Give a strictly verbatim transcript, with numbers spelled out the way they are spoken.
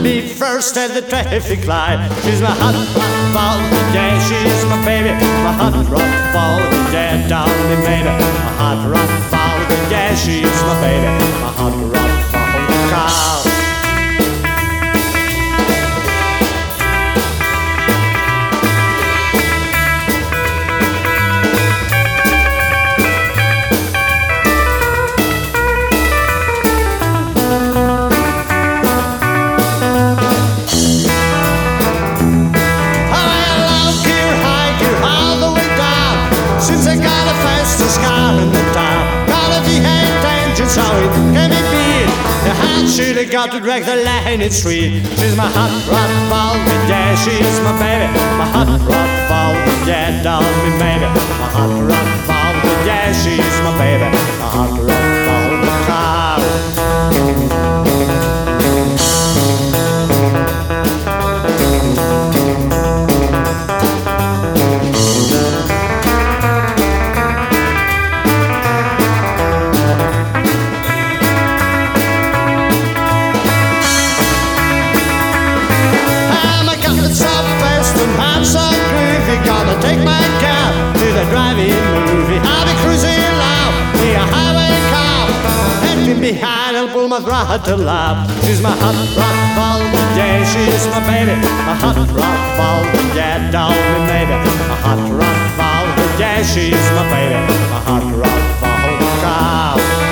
be first at the traffic light. She's my hot rod, yeah, she's my baby. My hot rod, yeah, down the maybe. My hot rod, yeah, she's my baby. My hot rod, cow. Since I got a fastest car in the town, gotta behave danger, so it can be beat. The hot shooter got to drag the line, it's sweet. She's my hot rod ball, yeah, she's my baby. My hot rod ball, yeah, don't be maybe. My hot rod ball, yeah, she's my baby. My hot rod ball, cow. I'm so groovy, gonna take my cab to the drive-in movie. I'll be cruising loud, be a highway cop. Hanging behind, I'll pull my throttle up. She's my hot rod ball, yeah, she's my baby. My hot rod ball, yeah, don't be maybe. My hot rod ball, yeah, she's my baby. My hot rod ball, cow.